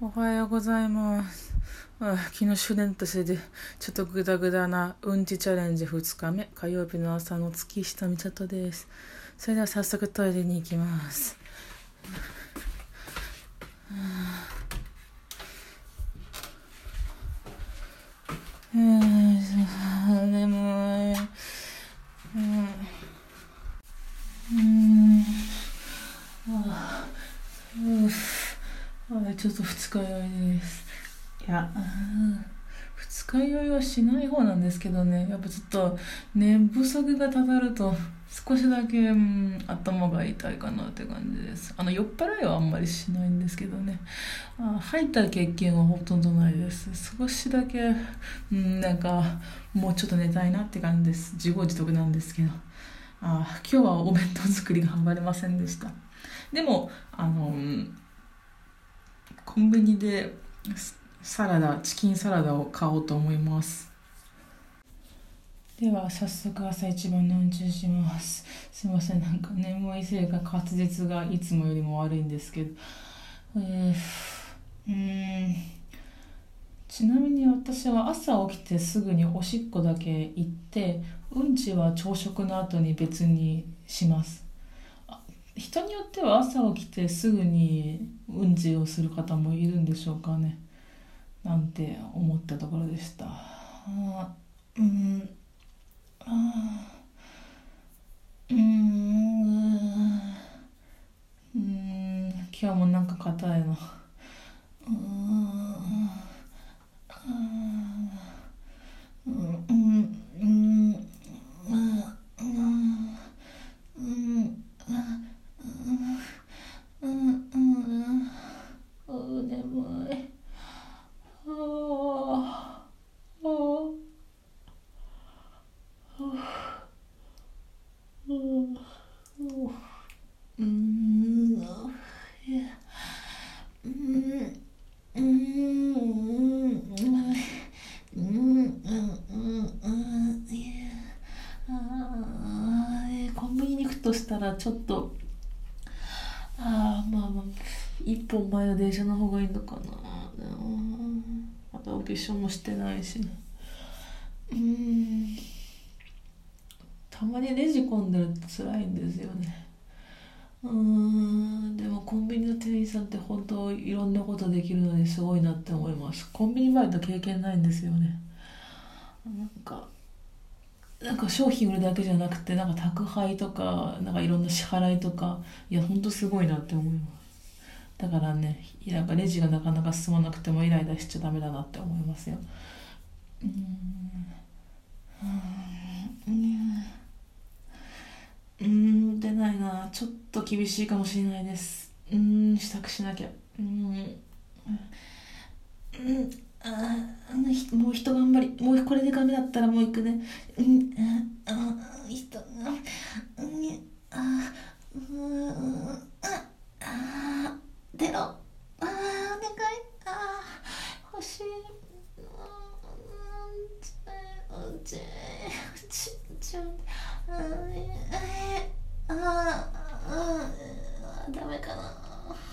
おはようございます。昨日終電としてちょっとグダグダなうんちチャレンジ2日目、火曜日の朝の月下美里です。それでは早速トイレに行きます。眠い。ちょっと二日酔いです。いや、二日酔いはしない方なんですけどね、やっぱちょっと寝不足がたたると少しだけ、頭が痛いかなって感じです。酔っ払いはあんまりしないんですけどね。吐いた経験はほとんどないです。少しだけ、もうちょっと寝たいなって感じです。自業自得なんですけど。今日はお弁当作りが頑張れませんでした。でも、コンビニでチキンサラダを買おうと思います。では早速朝一番のうんちします。すいません、眠いせいか滑舌がいつもよりも悪いんですけど、ちなみに私は朝起きてすぐにおしっこだけ行って、うんちは朝食の後に別にします。人によっては朝起きてすぐにうんちをする方もいるんでしょうかね、なんて思ったところでした。今日も硬いの。眠い。コンビニに行くとしたらちょっと一本前の電車の方がいいのかな。またお化粧もしてないし、たまにレジ混んでると辛いんですよね。でもコンビニの店員さんって本当いろんなことできるのですごいなって思います。コンビニバイト経験ないんですよね。商品売るだけじゃなくて宅配とかいろんな支払いとか、いや本当すごいなって思います。だからね、レジがなかなか進まなくてもイライラしちゃダメだなって思いますよ。出ないな。ちょっと厳しいかもしれないです。支度しなきゃ。もう一頑張り。もうこれでダメだったらもう行くね。出ろ。お願い。欲しい。ダメかな。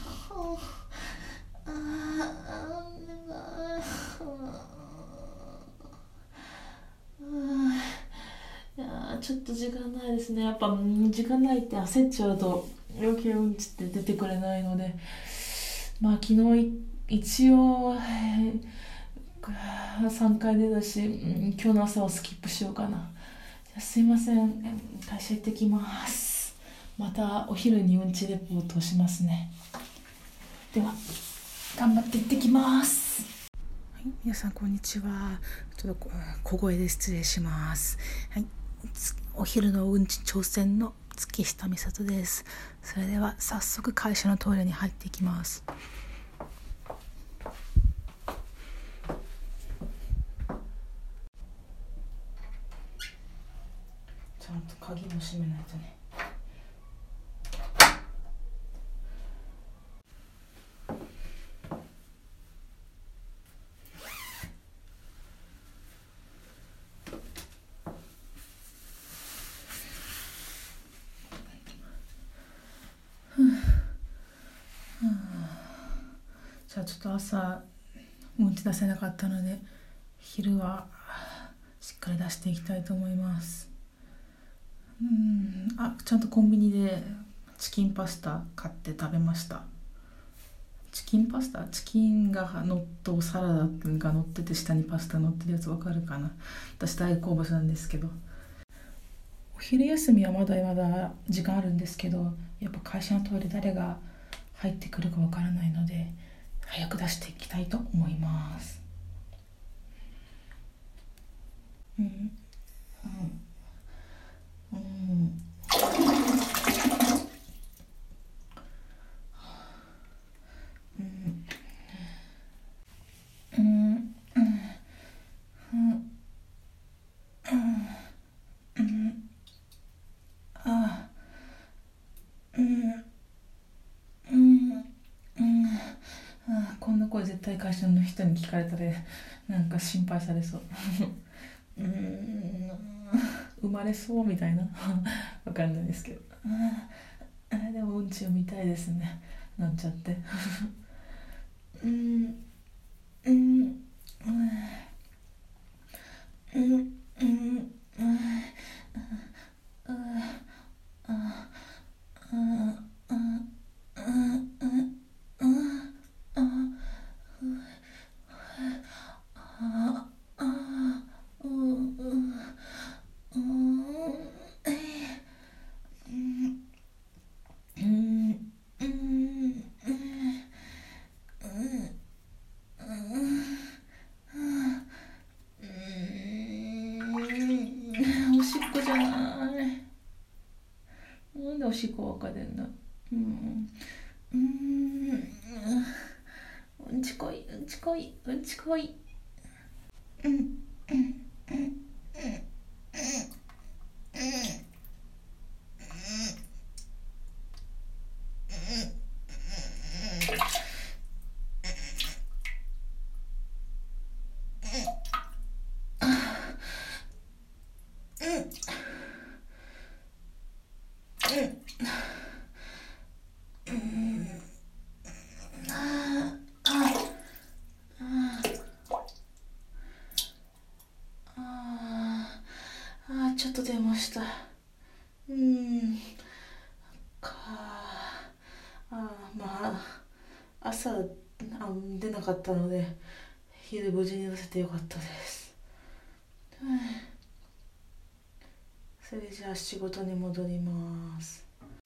ちょっと時間ないですね。やっぱ時間ないって焦っちゃうと余計うんちって出てくれないので、昨日一応3回出たし、今日の朝はスキップしようかな。すいません、会社行ってきます。またお昼にうんちレポートをしますね。では頑張って行ってきます。はい、皆さんこんにちは。ちょっと小声で失礼します。はい、お昼のうんち挑戦の月下美里です。それでは早速会社のトイレに入っていきます。ちゃんと鍵も閉めないとね。 じゃあちょっと朝うんち出せなかったので、昼はしっかり出していきたいと思います。ちゃんとコンビニでチキンパスタ買って食べました。チキンパスタ、チキンがとサラダが乗ってて、下にパスタ乗ってるやつわかるかな。私大好物なんですけど、お昼休みはまだまだ時間あるんですけど、やっぱ会社のトイレ誰が入ってくるかわからないので、早く出していきたいと思います。うんうんうんうんうんうんあうんうんこんな声絶対会社の人に聞かれたらなんか心配されそう。生まれそうみたいな。わかんないですけど、でもうんちを見たいですね、なんちゃって。うんうんうんうんおしっこじゃない。なんでおしっこわかるんだ。うんうんうんちこいうんちこいうんちこい。ちょっと出ました。かまあ朝出なかったので、昼無事に出せてよかったです。それじゃあ仕事に戻ります。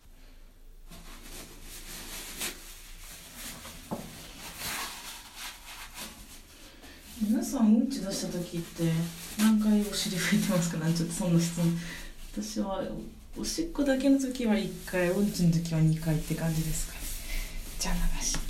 皆さんうんち出した時って何回お尻拭いてますか？ちょっとそんな質問。私はおしっこだけの時は1回、うんちの時は2回って感じですか。じゃあ流して、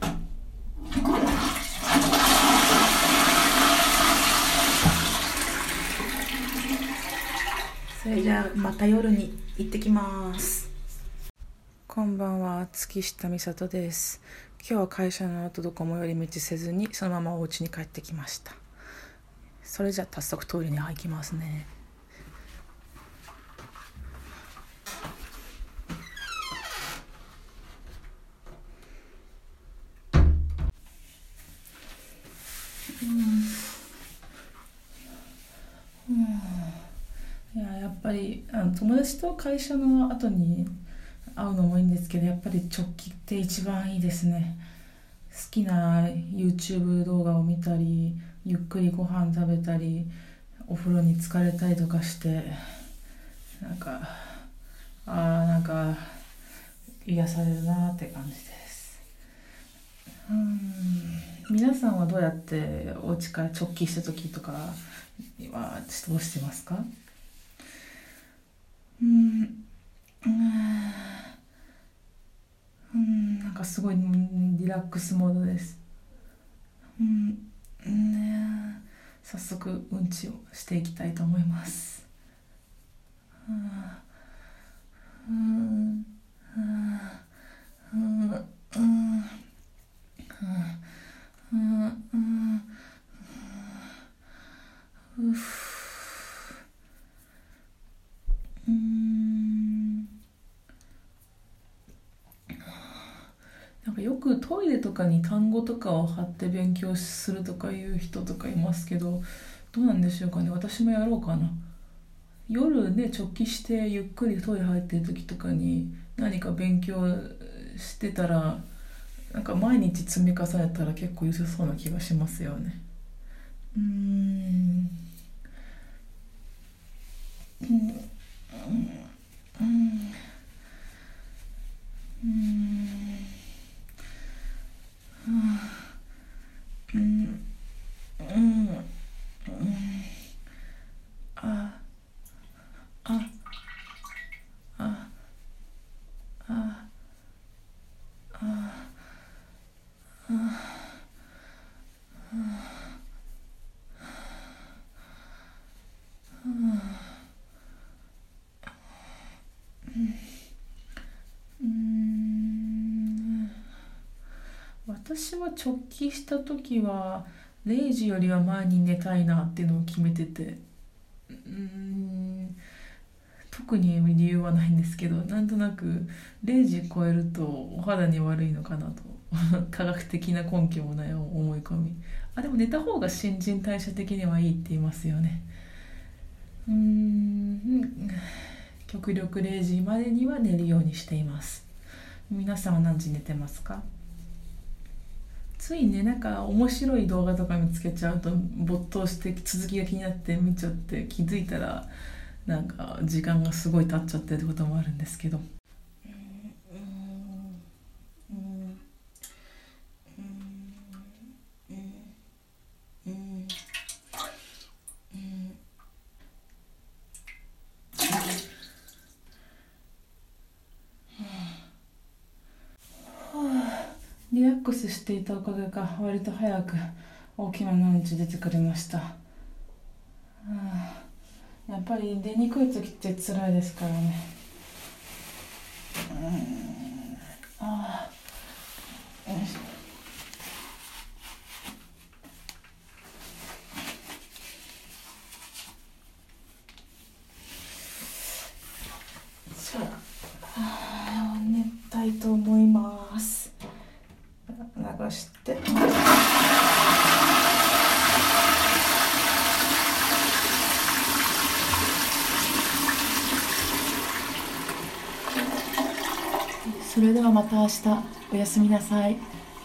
それじゃあまた夜に行ってきます。こんばんは、月下美里です。今日は会社の後どこも寄り道せずにそのままお家に帰ってきました。それじゃあ早速トイレに入りますね。やっぱり友達と会社の後に会うのもいいんですけど、やっぱり直帰って一番いいですね。好きな YouTube 動画を見たり、ゆっくりご飯食べたり、お風呂に浸かれたりとかして、なんかなんか癒されるなって感じです。皆さんはどうやってお家から直帰した時とかはどうしてますか？なんかすごいリラックスモードです。早速うんちをしていきたいと思います。なんかよくトトイレとかに単語とかを貼って勉強するとかいう人とかいますけど、どうなんでしょうかね。私もやろうかな。夜ね、直帰してゆっくりトイレ入ってる時とかに何か勉強してたら、なんか毎日積み重ねたら結構良さそうな気がしますよね。うーんうんうんうんうんうんああああうーん私は直帰した時は0時よりは前に寝たいなっていうのを決めてて、うーん特に理由はないんですけど、なんとなく0時超えるとお肌に悪いのかなと科学的な根拠もない思い込み。でも寝た方が新陳代謝的にはいいって言いますよね。うーん極力0時までには寝るようにしています。皆さんは何時に寝てますか？ついね、なんか面白い動画とか見つけちゃうと没頭して続きが気になって見ちゃって、気づいたらなんか時間がすごい経っちゃってることもあるんですけど、リラックスしていたおかげか割と早く大きなうんち出てくれました。やっぱり出にくい時って辛いですからね。よいしょ。じゃあ寝たいと思います。流して、それではまた明日、おやすみなさい。